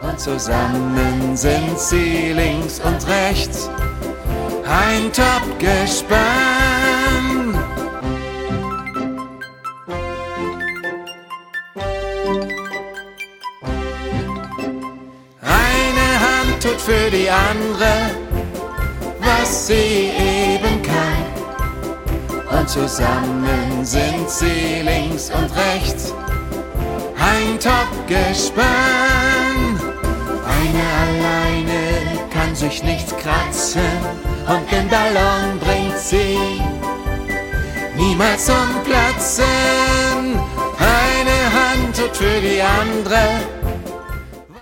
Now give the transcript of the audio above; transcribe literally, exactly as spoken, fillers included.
und zusammen sind sie links und rechts ein Top-Gespann. Eine Hand tut für die andere, was sie eben kann. Und zusammen sind sie links und rechts ein Top-Gespann. Eine alleine kann sich nichts kratzen und den Ballon bringt sie niemals zum Platzen. Eine Hand tut für die andere,